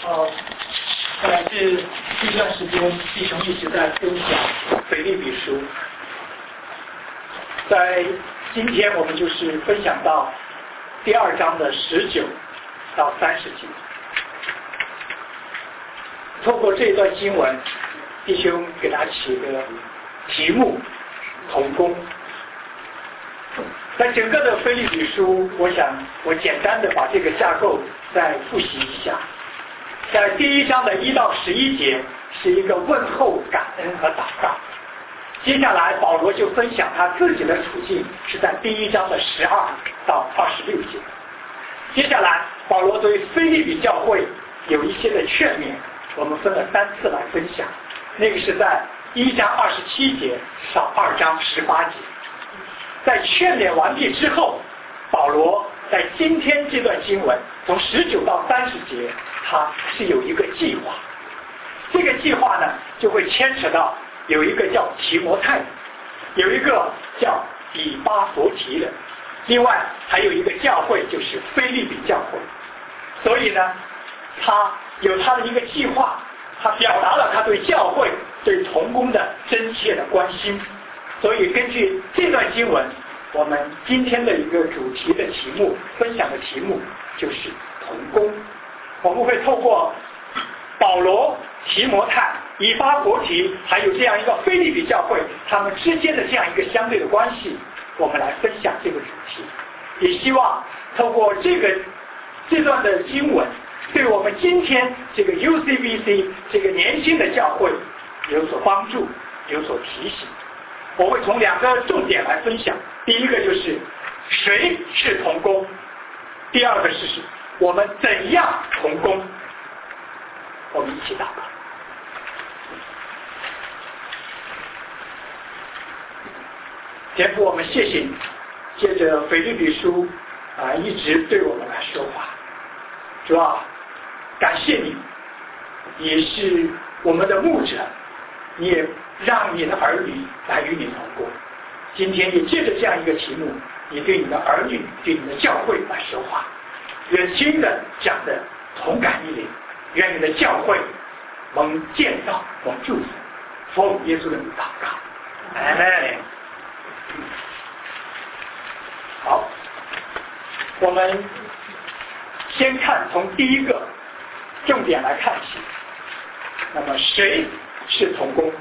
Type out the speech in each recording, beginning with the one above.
来自这段时间弟兄一直在分享腓立比书，在今天我们就是分享到第2章的19到30节。透过这一段经文，弟兄给他起个题目：同工。在整个的腓立比书，我想我简单的把这个架构再复习一下。在第1章的1到11节是一个问候、感恩和祷告。接下来保罗就分享他自己的处境，是在第1章的12到26节。接下来保罗对腓立比教会有一些的劝勉，我们分了3次来分享。那个是在1章27节到2章18节。在劝勉完毕之后，保罗在今天这段经文从19到30节，他是有一个计划。这个计划呢，就会牵扯到有一个叫提摩太的，有一个叫以巴弗提的，另外还有一个教会就是腓立比教会。所以呢，他有他的一个计划，他表达了他对教会、对同工的真切的关心。所以根据这段经文，我们今天的一个主题的题目，分享的题目就是同工。我们会透过保罗、提摩太、以巴弗提，还有这样一个腓立比教会，他们之间的这样一个相对的关系，我们来分享这个主题。也希望透过这段的经文，对我们今天这个 UCBC 这个年轻的教会有所帮助，有所提醒。我会从2个重点来分享。第一个就是谁是同工，第二个是我们怎样同工。我们一起祷告。天父，我们谢谢你，借着腓立比书一直对我们来说话。主啊，感谢你，也是我们的牧者，你也让你的儿女来与你同工。今天也借着这样一个题目，你对你的儿女、对你的教会来说话，愿听的讲的同感一灵，愿你的教会蒙建造、蒙祝福，奉耶稣的名祷告，阿们。好，我们先看从第一个重点来看起。那么谁是同工？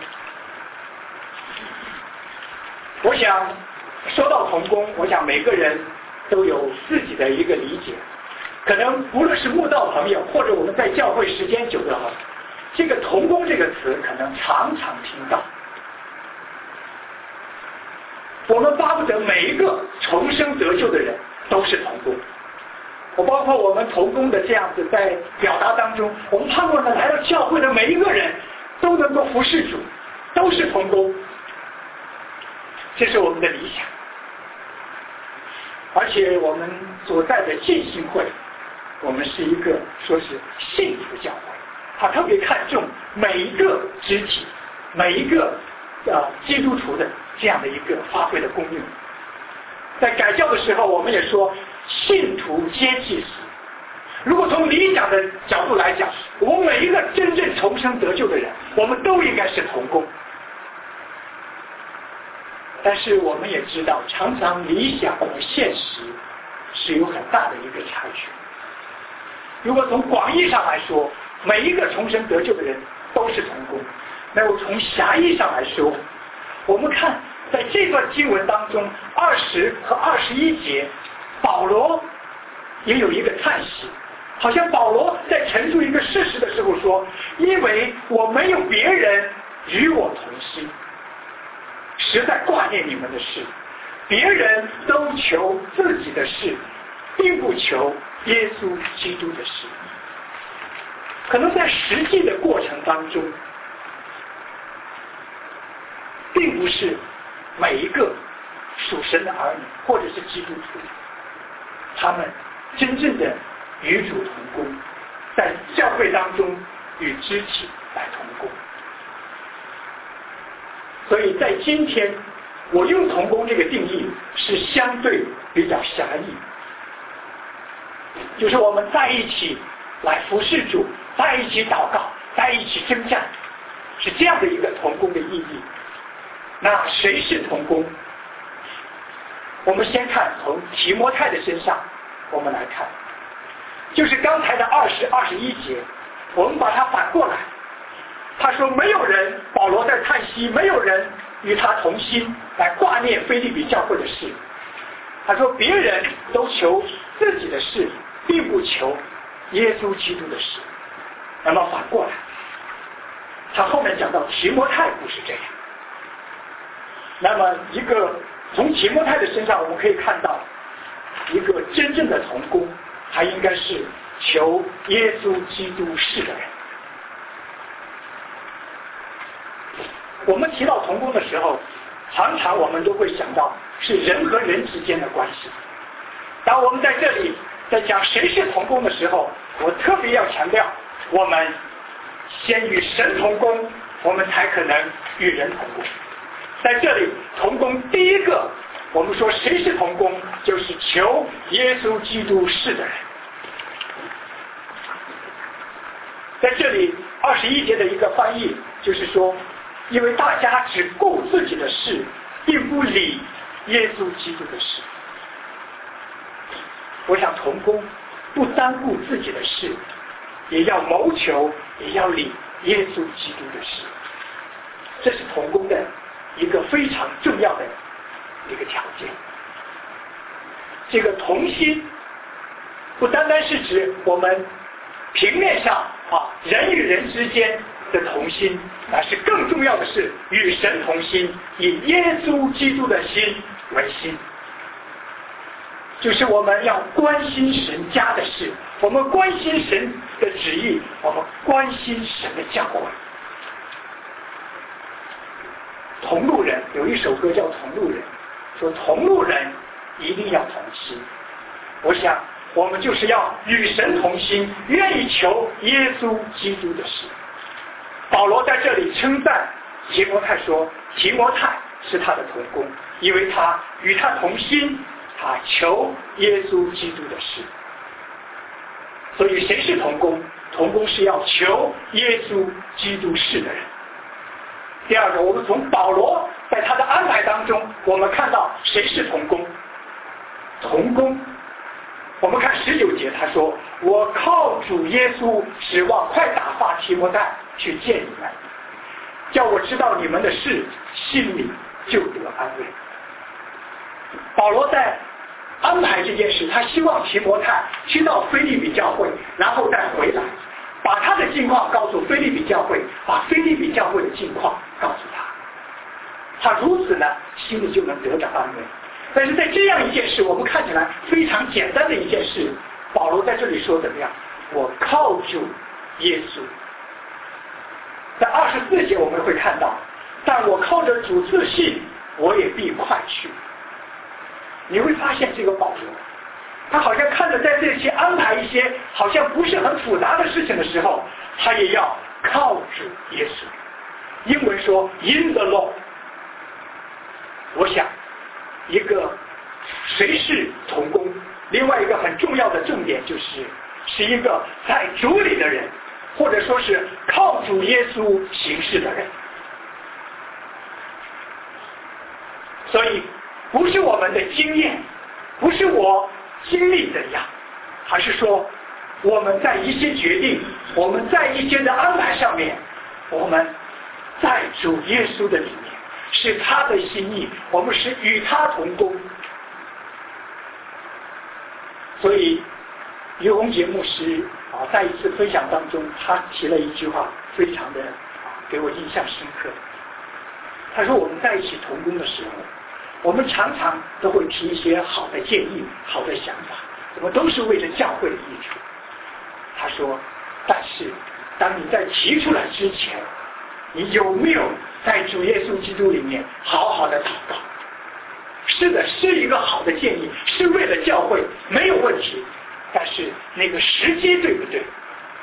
我想说到同工，我想每个人都有自己的一个理解。可能无论是慕道朋友，或者我们在教会时间久的话，这个同工这个词可能常常听到。我们巴不得每一个重生得救的人都是同工。我包括我们同工的这样子在表达当中，我们盼望呢来到教会的每一个人都能够服侍主，都是同工。这是我们的理想。而且我们所在的浸信会，我们是一个说是幸福教会，他特别看重每一个肢体、每一个基督徒的这样的一个发挥的功用。在改教的时候，我们也说信徒皆祭司。如果从理想的角度来讲，我们每一个真正重生得救的人，我们都应该是同工。但是我们也知道，常常理想和现实是有很大的一个差距。如果从广义上来说，每一个重生得救的人都是同工，那么从狭义上来说，我们看在这段经文当中20和21节，保罗也有一个叹息，好像保罗在陈述一个事实的时候说，因为我没有别人与我同心，实在挂念你们的事，别人都求自己的事，并不求耶稣基督的事。可能在实际的过程当中，并不是每一个属神的儿女或者是基督徒，他们真正的与主同工，在教会当中与肢体来同工。所以在今天，我用同工这个定义是相对比较狭义，就是我们在一起来服侍主，在一起祷告，在一起征战，是这样的一个同工的意义。那谁是同工？我们先看从提摩太的身上，我们来看，就是刚才的20、21节，我们把它反过来。他说没有人，保罗在叹息，没有人与他同心来挂念腓立比教会的事。他说别人都求自己的事，并不求耶稣基督的事。那么反过来，他后面讲到提摩太不是这样。那么一个从提摩太的身上，我们可以看到一个真正的同工，他应该是求耶稣基督事的人。我们提到同工的时候，常常我们都会想到是人和人之间的关系。当我们在这里在讲谁是同工的时候，我特别要强调，我们先与神同工，我们才可能与人同工。在这里同工第一个，我们说谁是同工，就是求耶稣基督事的人。在这里21节的一个翻译就是说，因为大家只顾自己的事，并不理耶稣基督的事。我想同工不单顾自己的事，也要谋求，也要理耶稣基督的事。这是同工的一个非常重要的一个条件。这个同心不单单是指我们平面上人与人之间的同心，但是更重要的是与神同心，以耶稣基督的心为心。就是我们要关心神家的事，我们关心神的旨意，我们关心神的教会。同路人有一首歌叫《同路人》，说同路人一定要同心。我想我们就是要与神同心，愿意求耶稣基督的事。保罗在这里称赞提摩太说，提摩太是他的同工，因为他与他同心，他求耶稣基督的事。所以谁是同工？同工是要求耶稣基督事的人。第二个，我们从保罗在他的安排当中，我们看到谁是同工。同工，我们看19节，他说，我靠主耶稣指望快打发提摩太去见你们，叫我知道你们的事，心里就得安慰。保罗在安排这件事，他希望提摩太去到腓立比教会，然后再回来，把他的境况告诉腓立比教会，把腓立比教会的境况告诉他。他如此呢，心里就能得到安慰。但是在这样一件事，我们看起来非常简单的一件事，保罗在这里说怎么样？我靠主耶稣。在24节我们会看到，但我靠着主自信，我也必快去。你会发现这个保罗，他好像看着在这些安排一些好像不是很复杂的事情的时候，他也要靠主耶稣。英文说 in the Lord。 我想一个谁是同工，另外一个很重要的重点是一个在主里的人，或者说是靠主耶稣行事的人。所以不是我们的经验，不是我经历怎样，而是说我们在一些决定，我们在一些的安排上面，我们在主耶稣的里面，是他的心意，我们是与他同工。所以于洪杰牧师在一次分享当中，他提了一句话，非常的给我印象深刻。他说我们在一起同工的时候，我们常常都会提一些好的建议，好的想法，我们都是为了教会的益处。他说但是当你在提出来之前，你有没有在主耶稣基督里面好好的祷告？是的，是一个好的建议，是为了教会，没有问题，但是那个时机对不对？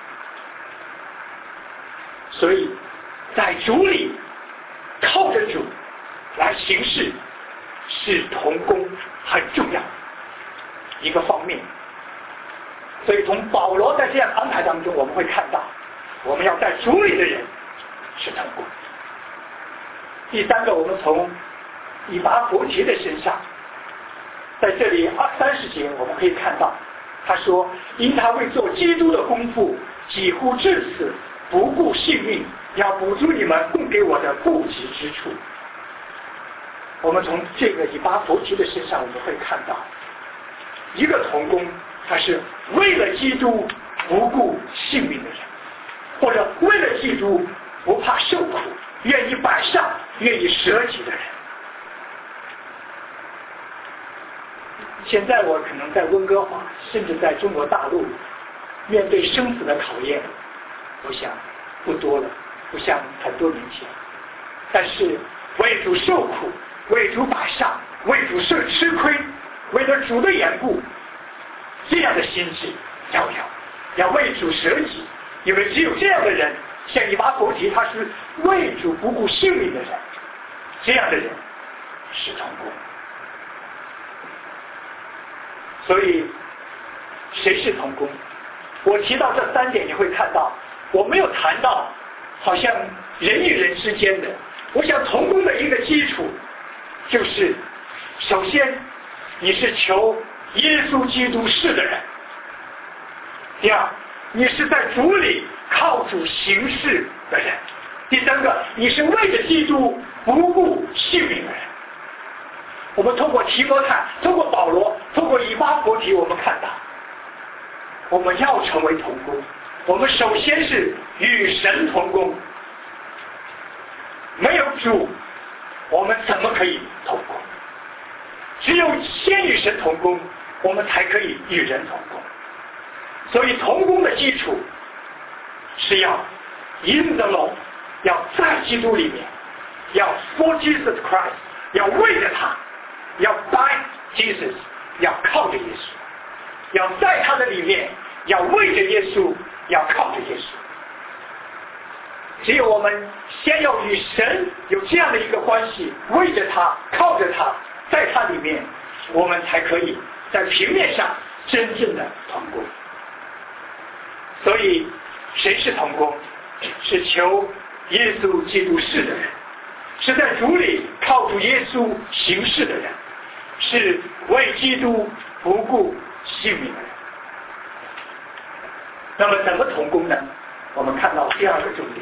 所以在主里靠着主来行事，是同工很重要的一个方面。 所以从保罗在这样安排当中，我们会看到，我们要在主里的人是同工。第三个，我们从以巴弗提的身上，在这里30节我们可以看到，他说因他为做基督的功夫几乎至死，不顾性命，要补足你们供给我的不及之处。我们从这个以巴弗提的身上，我们会看到一个同工，他是为了基督不顾性命的人，或者为了基督不怕受苦，愿意摆上，愿意舍己的人。现在我可能在温哥华，甚至在中国大陆，面对生死的考验，我想不多了，不像很多年前。但是为主受苦，为主摆上，为主受吃亏，为了主的缘故，这样的心智要为主舍己，因为只有这样的人，像以巴弗提，他是为主不顾性命的人，这样的人是同工。所以谁是同工？我提到这3点，你会看到我没有谈到好像人与人之间的。我想同工的一个基础就是，首先你是求耶稣基督是的人；第二，你是在主里靠主行事的人；第三个，你是为着基督不顾性命的人。我们通过提摩太，通过保罗，通过以巴弗提，我们看到我们要成为同工，我们首先是与神同工。没有主，我们怎么可以同工？只有先与神同工，我们才可以与人同工。所以同工的基础是要 in the Lord， 要在基督里面，要 for Jesus Christ， 要为着他，要 by Jesus， 要靠着耶稣，要在他的里面，要为着耶稣，要靠着耶稣。只有我们先要与神有这样的一个关系，为着他，靠着他，在他里面，我们才可以在平面上真正的同工。所以谁是同工？是求耶稣基督是的人，是在主里靠主耶稣行事的人，是为基督不顾性命的人。那么怎么同工呢？我们看到第2个重点，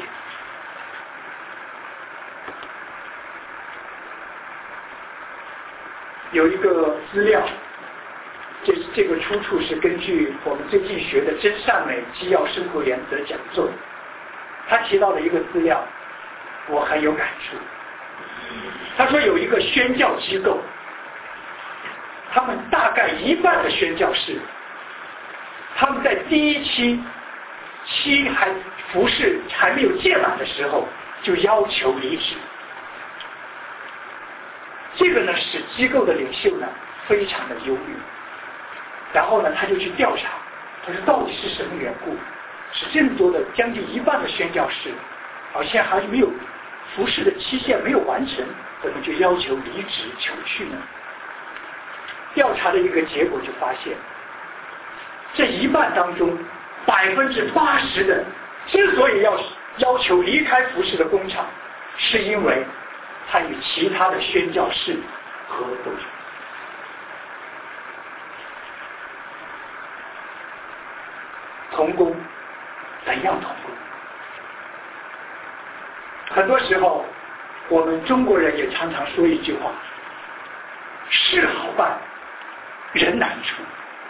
有一个资料，这个出处是根据我们最近学的真善美基要生活原则讲座，他提到的一个资料，我很有感触。他说有一个宣教机构，他们大概1半的宣教士，他们在第1期还服侍还没有届满的时候，就要求离职。这个呢，使机构的领袖呢非常的忧虑。然后呢，他就去调查，他说到底是什么缘故，使这么多的将近1半的宣教士，好像还没有服侍的期限没有完成，怎么就要求离职求去呢？调查的一个结果就发现，这1半当中80%的之所以要求离开服侍的工厂，是因为他与其他的宣教士合作。同工，怎样同工？很多时候我们中国人也常常说一句话，事好办，人难处。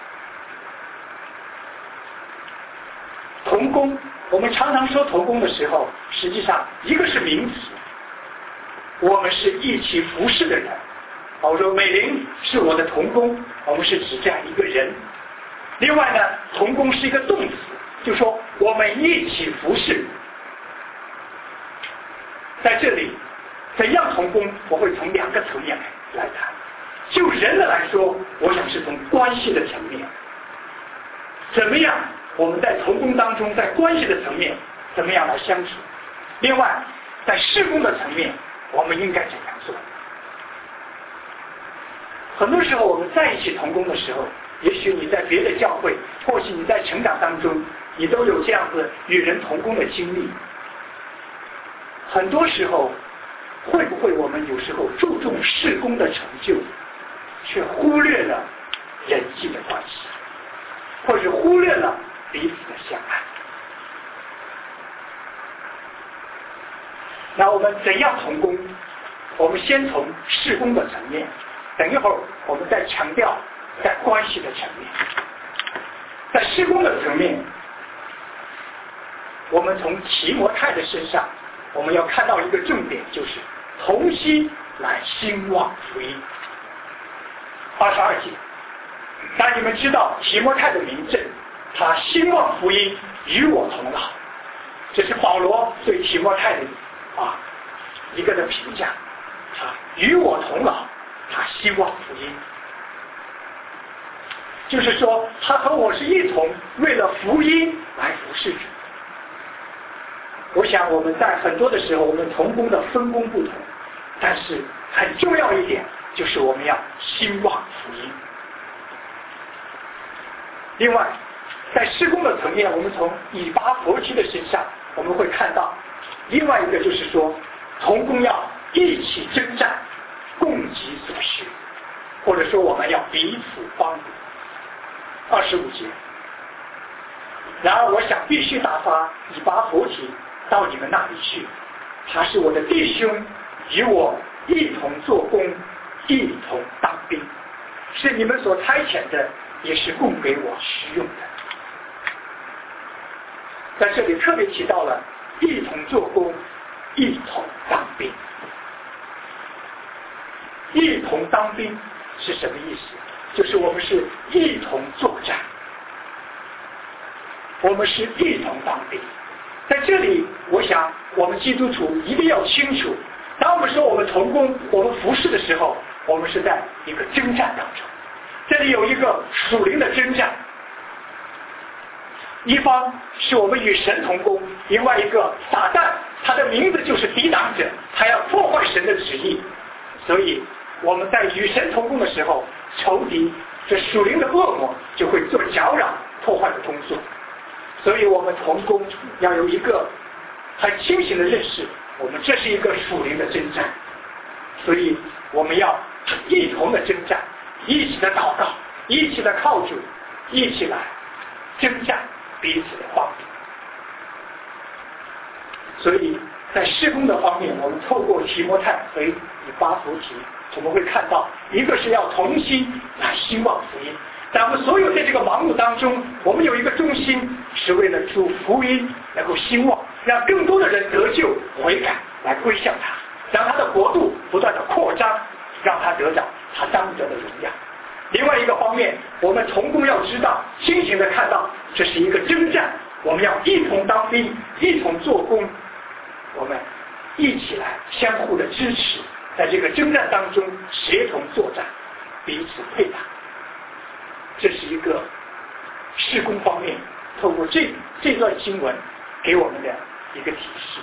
同工，我们常常说同工的时候，实际上一个是名词，我们是一起服侍的人。我说美玲是我的同工，我们是指这样一个人。另外呢，同工是一个动词，就说我们一起服侍。在这里怎样同工，我会从2个层面来谈。就人的来说，我想是从关系的层面，怎么样我们在同工当中，在关系的层面怎么样来相处。另外在事工的层面，我们应该怎样做。很多时候我们在一起同工的时候， 也许你在别的教会，或许你在成长当中，你都有这样子与人同工的经历。很多时候，会不会我们有时候注重事工的成就，却忽略了人际的关系，或是忽略了彼此的相爱？那我们怎样同工？我们先从事工的层面，等一会儿我们再强调在关系的层面。在事工的层面，我们从提摩太的身上，我们要看到一个重点，就是同心来兴旺福音。22节，当你们知道提摩太的名证，他兴旺福音与我同劳，这是保罗对提摩太的一个的评价。与我同劳，他兴旺福音，就是说他和我是一同为了福音来服侍主。我想我们在很多的时候，我们同工的分工不同，但是很重要一点就是我们要兴旺福音。另外，在事工的层面，我们从以巴弗提的身上，我们会看到另外一个就是说，同工要一起征战，共给所需，或者说我们要彼此帮助。25节，然而我想必须打发以巴弗提到你们那里去，他是我的弟兄，与我一同做工，一同当兵，是你们所差遣的，也是供给我需用的。在这里特别提到了一同做工，一同当兵。一同当兵是什么意思？就是我们是一同作战，我们是一同当兵。在这里我想我们基督徒一定要清楚，当我们说我们同工，我们服侍的时候，我们是在一个征战当中。这里有一个属灵的征战，一方是我们与神同工，另外一个撒旦，他的名字就是抵挡者，他要破坏神的旨意。所以我们在与神同工的时候，仇敌这属灵的恶魔就会做搅扰破坏的工作。所以我们同工要有一个很清醒的认识，我们这是一个属灵的征战，所以我们要一同的征战，一起的祷告，一起的靠主，一起来征战，彼此的帮助。所以在事工的方面，我们透过提摩太和以巴弗提，我们会看到一个是要同心来兴旺福音。在我们所有在这个忙碌当中，我们有一个中心，是为了主福音能够兴旺，让更多的人得救悔改来归向他，让他的国度不断的扩张，让他得到他当得的荣耀。另外一个方面，我们同工要知道，清醒的看到这是一个征战，我们要一同当兵，一同做工，我们一起来相互的支持，在这个征战当中协同作战，彼此配搭。这是一个事工方面透过这段经文给我们的一个提示。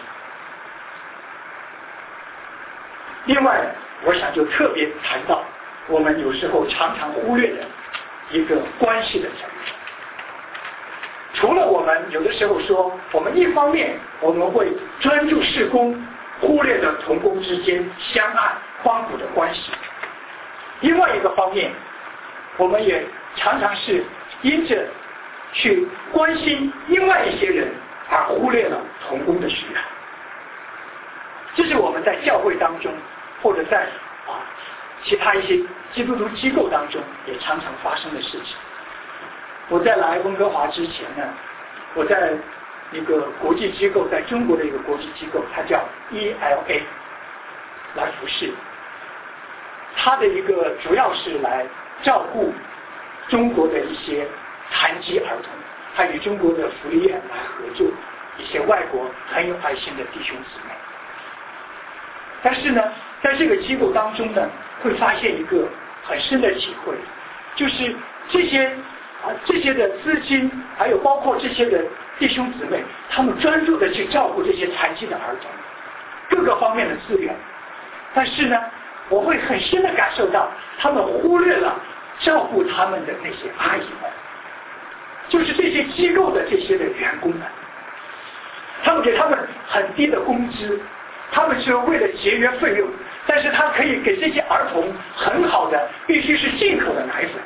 另外我想就特别谈到我们有时候常常忽略的一个关系的层面。除了我们有的时候说，我们一方面我们会专注事工，忽略了同工之间相爱帮助的关系，另外一个方面我们也常常是因着去关心另外一些人而忽略了同工的需要。这是我们在教会当中或者在其他一些基督徒机构当中也常常发生的事情。我在来温哥华之前呢，我在一个国际机构，在中国的一个国际机构，它叫 ELA 来服侍。它的一个主要是来照顾中国的一些残疾儿童，它与中国的福利院来合作，一些外国很有爱心的弟兄姊妹。但是呢，在这个机构当中呢，会发现一个很深的体会，就是这些的资金，还有包括这些的弟兄姊妹，他们专注的去照顾这些残疾的儿童，各个方面的资源。但是呢，我会很深的感受到，他们忽略了照顾他们的那些阿姨们，就是这些机构的这些的员工们，他们给他们很低的工资，他们是为了节约费用，但是他可以给这些儿童很好的，必须是进口的奶粉。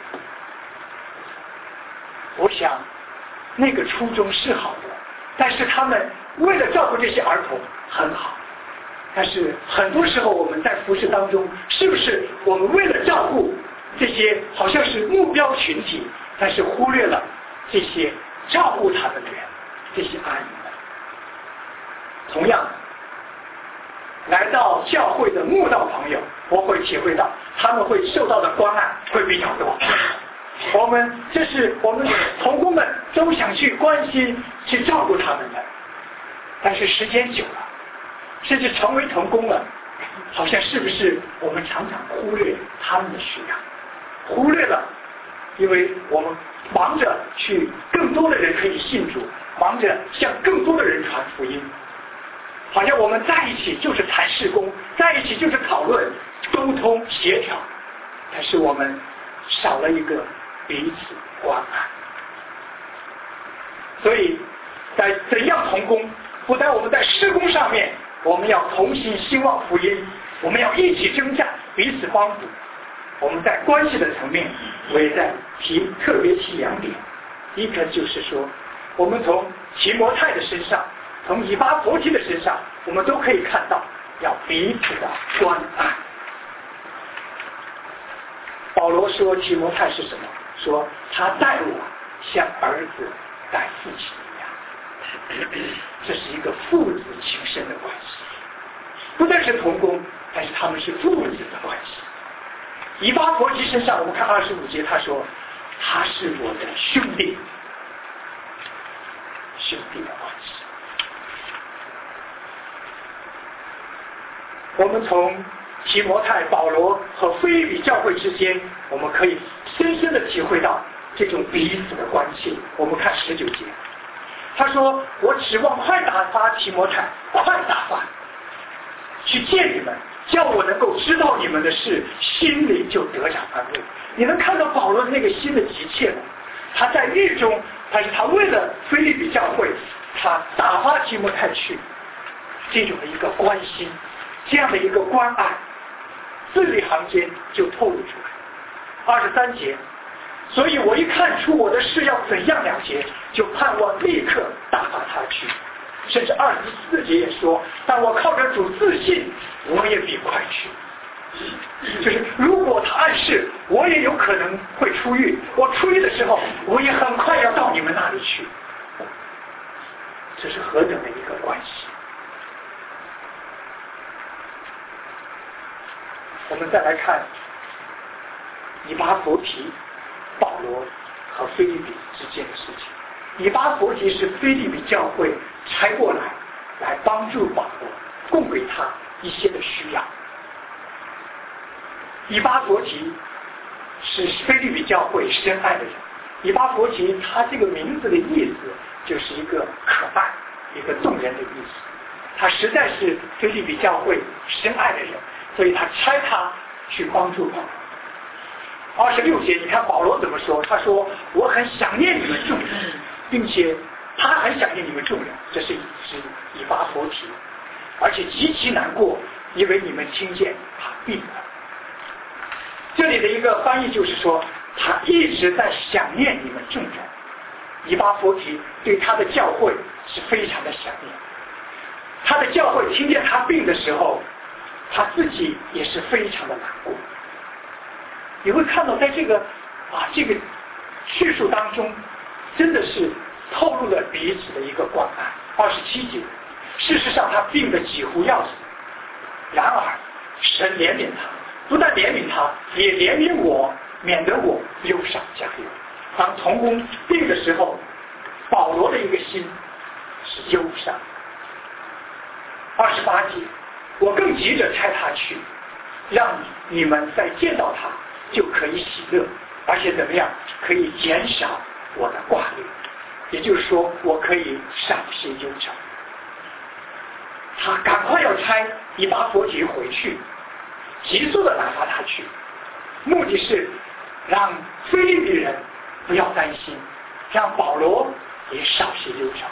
我想那个初衷是好的，但是他们为了照顾这些儿童很好，但是很多时候我们在服事当中，是不是我们为了照顾这些好像是目标群体，但是忽略了这些照顾他们的人，这些阿姨们。同样来到教会的慕道朋友，我会体会到他们会受到的关爱会比较多。这是我们同工们都想去关心去照顾他们的，但是时间久了，甚至成为同工了，好像是不是我们常常忽略他们的需要，忽略了，因为我们忙着去更多的人可以信主，忙着向更多的人传福音，好像我们在一起就是谈事工，在一起就是讨论沟通协调，但是我们少了一个彼此关爱。所以在怎样同工，不但我们在事工上面我们要同心兴旺福音，我们要一起征战，彼此帮助。我们在关系的层面，我也在特别提2点。一个就是说，我们从提摩太的身上，从以巴弗提的身上，我们都可以看到要彼此的关爱。保罗说提摩太是什么？说他待我像儿子待父亲一样，这是一个父子情深的关系，不但是同工，但是他们是父子的关系。以巴弗提身上，我们看25节，他说他是我的兄弟，兄弟的关系。我们从提摩太、保罗和腓立比教会之间，我们可以深深的体会到这种彼此的关系。我们看19节，他说我指望快打发提摩太，快打发去见你们，叫我能够知道你们的事，心里就得长安慰。你能看到保罗的那个心的急切吗？他在狱中，但是他为了腓立比教会，他打发提摩太去，这种的一个关心，这样的一个关爱，字里行间就透露出来。23节，所以我一看出我的事要怎样了结，就盼望立刻打发他去。甚至24节也说，但我靠着主自信，我也必快去。就是如果他暗示我也有可能会出狱，我出狱的时候我也很快要到你们那里去。这是何等的一个关系。我们再来看以巴弗提、保罗和腓立比之间的事情。以巴弗提是腓立比教会差过来帮助保罗，供给他一些的需要。以巴弗提是腓立比教会深爱的人。以巴弗提他这个名字的意思就是一个可爱、一个动人的意思。他实在是腓立比教会深爱的人，所以他差他去帮助保罗。26节，你看保罗怎么说？他说我很想念你们众人，并且他很想念你们众人，这是指以巴弗提，而且极其难过，因为你们听见他病了。这里的一个翻译就是说，他一直在想念你们众人。以巴弗提对他的教会是非常的想念，他的教会听见他病的时候，他自己也是非常的难过。你会看到在这个叙述当中，真的是透露了彼此的一个关爱。27节，事实上他病得几乎要死，然而神怜悯他，不但怜悯他，也怜悯我，免得我忧伤加忧。当同工病的时候，保罗的一个心是忧伤。28节，我更急着差他去，让你们再见到他就可以喜乐，而且怎么样，可以减少我的挂虑，也就是说我可以少些忧愁。他赶快要差以巴弗提回去，急速的打发他去，目的是让腓立比人不要担心，让保罗也少些忧愁。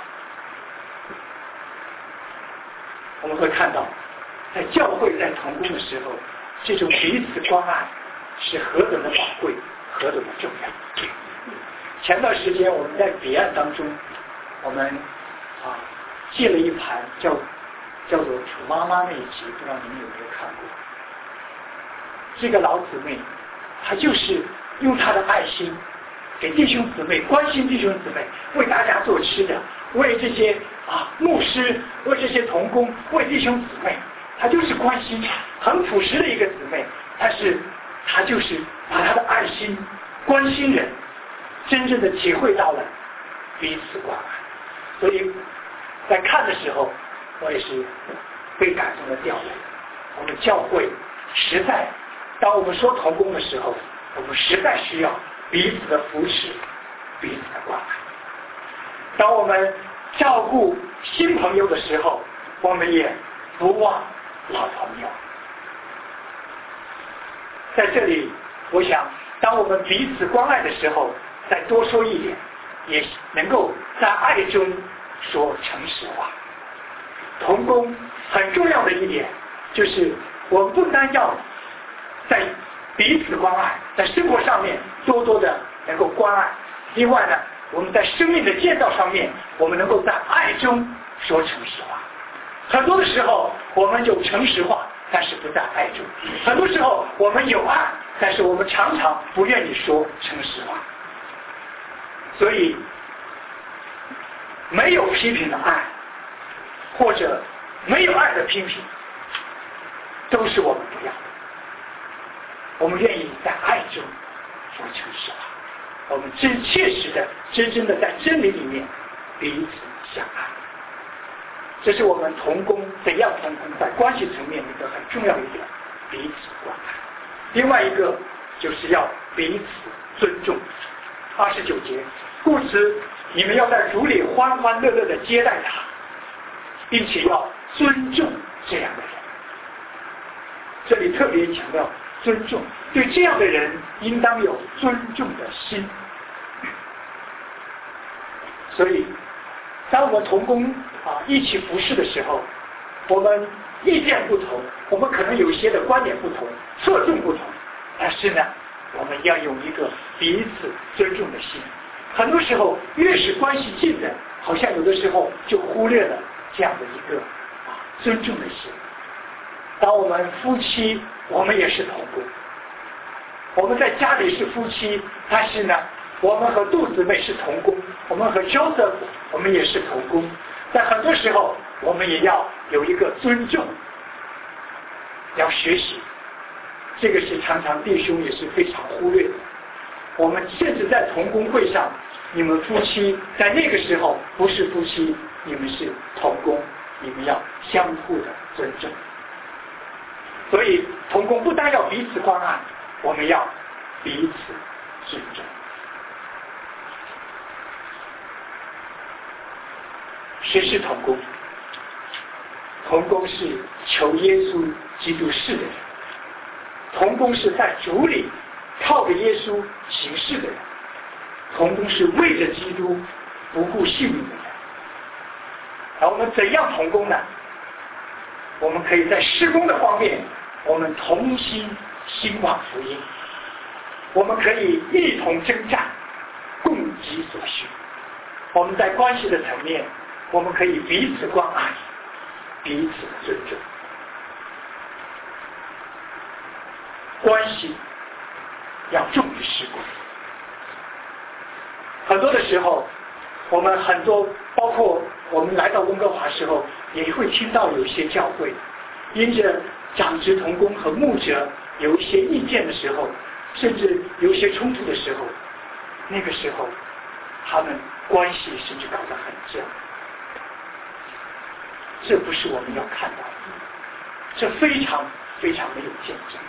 我们会看到，在教会在同工的时候，这种彼此关爱是何等的宝贵，何等的重要。前段时间我们在彼岸当中，我们借了一盘叫做楚妈妈那一集，不知道你们有没有看过。这个老姊妹，她就是用她的爱心给弟兄姊妹，关心弟兄姊妹，为大家做吃的，为这些牧师，为这些同工，为弟兄姊妹，她就是关心，很朴实的一个姊妹，但是她就是把她的爱心关心人，真正的体会到了彼此关爱。所以在看的时候，我也是被感动的掉泪。我们教会实在，当我们说同工的时候，我们实在需要彼此的扶持，彼此的关爱。当我们照顾新朋友的时候，我们也不忘老朋友。在这里，我想当我们彼此关爱的时候，再多说一点，也能够在爱中说诚实话。同工很重要的一点就是我们不单要在彼此关爱，在生活上面多多的能够关爱，另外呢，我们在生命的建造上面，我们能够在爱中说诚实话。很多的时候我们有诚实话，但是不在爱中；很多时候我们有爱，但是我们常常不愿意说诚实话。所以没有批评的爱，或者没有爱的批评，都是我们不要的。我们愿意在爱中说诚实话，我们切实的、真正的在真理里面彼此相爱。这是我们同工怎样同工在关系层面一个很重要一点，彼此关爱。另外一个就是要彼此尊重。29节，故此你们要在主里欢欢乐乐的接待他，并且要尊重这样的人。这里特别强调尊重，对这样的人应当有尊重的心。所以当我们同工一起服侍的时候，我们意见不同，我们可能有一些的观点不同，侧重不同，但是呢，我们要有一个彼此尊重的心。很多时候越是关系近的，好像有的时候就忽略了这样的一个尊重的心。当我们夫妻，我们也是同工，我们在家里是夫妻，但是呢，我们和杜姊妹是同工，我们和 Joseph 我们也是同工。在很多时候我们也要有一个尊重，要学习，这个是常常弟兄也是非常忽略的。我们甚至在同工会上，你们夫妻在那个时候不是夫妻，你们是同工，你们要相互的尊重。所以同工不单要彼此关爱，我们要彼此尊重。谁是同工？同工是求耶稣基督事的人，同工是在主里靠着耶稣行事的人，同工是为着基督不顾性命的人。而我们怎样同工呢？我们可以在事工的方面，我们同心兴旺福音，我们可以一同征战，共己所需。我们在关系的层面，我们可以彼此关爱，彼此尊重。关系要重于事工。很多的时候，我们很多，包括我们来到温哥华时候，也会听到有一些教会因着长职同工和牧者有一些意见的时候，甚至有一些冲突的时候，那个时候他们关系甚至搞得很僵。这不是我们要看到的，这非常非常没有见证。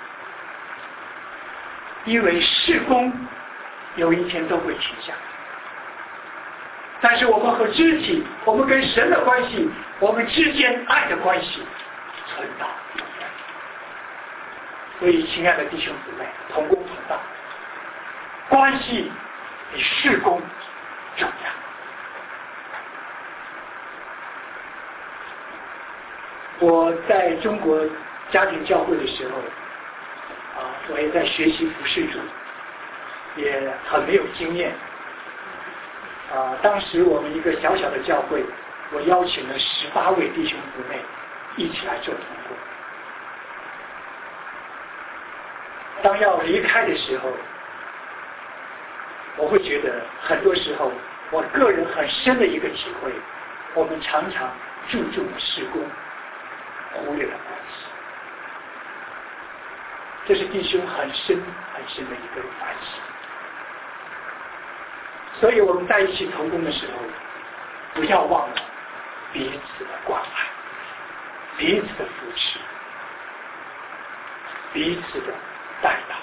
因为事工有一天都会停下来，但是我们和肢体，我们跟神的关系，我们之间爱的关系存到永远。所以亲爱的弟兄姊妹，同工同道， 关系比事工重要。我在中国家庭教会的时候，我也在学习服事主，也很没有经验。当时我们一个小小的教会，我邀请了18位弟兄姊妹一起来做同工。当要离开的时候，我会觉得很多时候我个人很深的一个体会，我们常常注重了事工，忽略了关系。这是弟兄很深很深的一个反省。所以我们在一起同工的时候，不要忘了彼此的关爱，彼此的扶持，彼此的带导。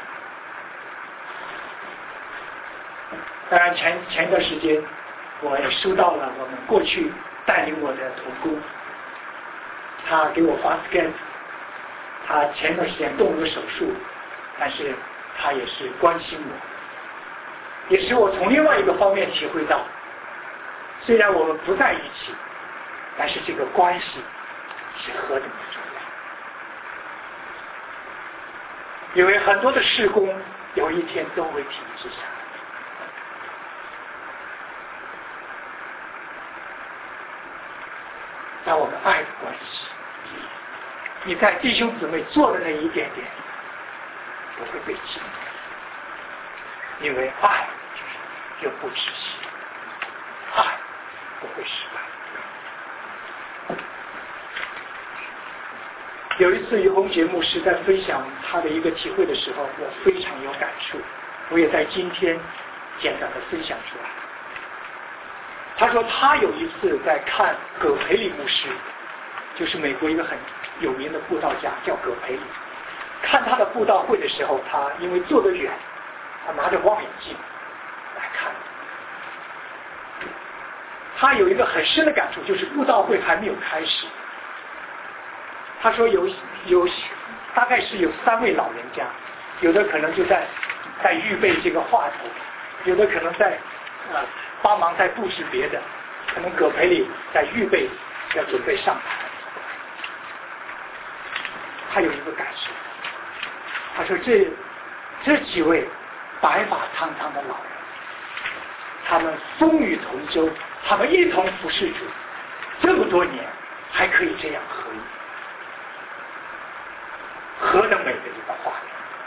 当然前段时间我也收到了我们过去带领我的同工，他给我发 scan， 他前段时间动了个手术，但是他也是关心我，也使我从另外一个方面体会到，虽然我们不在一起，但是这个关系是何等的重要。因为很多的事工有一天都会停止下来。但我们爱的关系，你在弟兄姊妹做的那一点点不会被禁，因为爱就不止息，爱不会失败。有一次于洪杰牧师在分享他的一个体会的时候，我非常有感触，我也在今天简短的分享出来。他说他有一次在看葛培理牧师，就是美国一个很有名的布道家，叫葛培理。看他的布道会的时候，他因为坐得远，他拿着望远镜来看。他有一个很深的感触，就是布道会还没有开始。他说有大概是有3位老人家，有的可能就在预备这个话头，有的可能在帮忙在布置别的，可能葛培理在预备要准备上台。他有一个感受，他说这几位白发苍苍的老人，他们风雨同舟，他们一同服侍主这么多年，还可以这样合一，何等美的一个画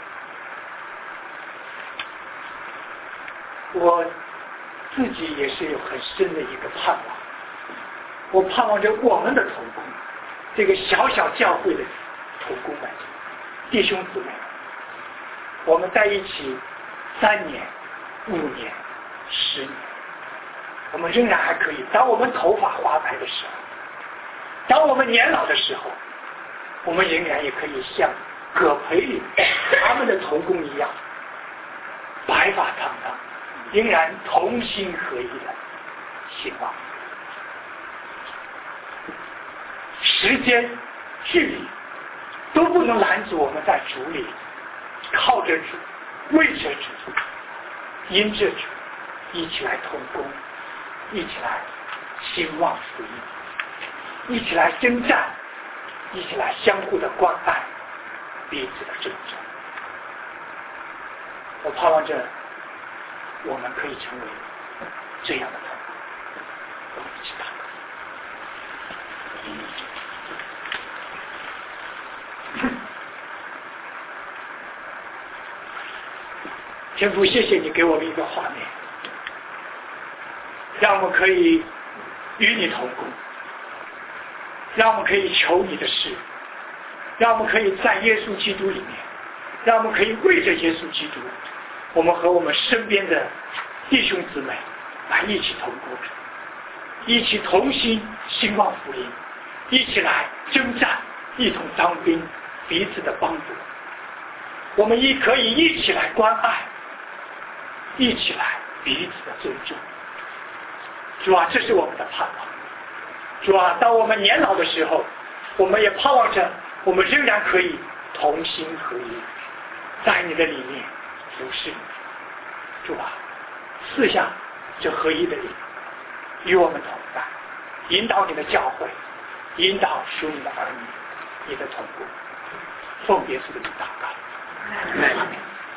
面。我自己也是有很深的一个盼望，我盼望着我们的同工，这个小小教会的同工们，弟兄姊妹，我们在一起3年、5年、10年，我们仍然还可以，当我们头发花白的时候，当我们年老的时候，我们仍然也可以像葛培理他们的同工一样，白发苍苍，仍然同心合一的兴旺。时间、距离都不能拦阻我们在主里靠着主、为着主、因着主一起来同工，一起来兴旺福音，一起来征战，一起来相互的关爱，彼此的尊重。我盼望着我们可以成为这样的同工。我们一起祷告。天父，谢谢你给我们一个画面，让我们可以与你同工，让我们可以求你的事，让我们可以在耶稣基督里面，让我们可以为着耶稣基督，我们和我们身边的弟兄姊妹来一起同工，一起同心兴旺福音，一起来征战，一同当兵，彼此的帮助。我们可以一起来关爱，一起来彼此的尊重。主啊，这是我们的盼望。主啊，当我们年老的时候，我们也盼望着我们仍然可以同心合一，在你的里面服侍你， 主啊，赐下这合一的灵，与我们同在，引导你的教会，引导属你的儿女，你的同工，奉耶稣的名祷告，阿门。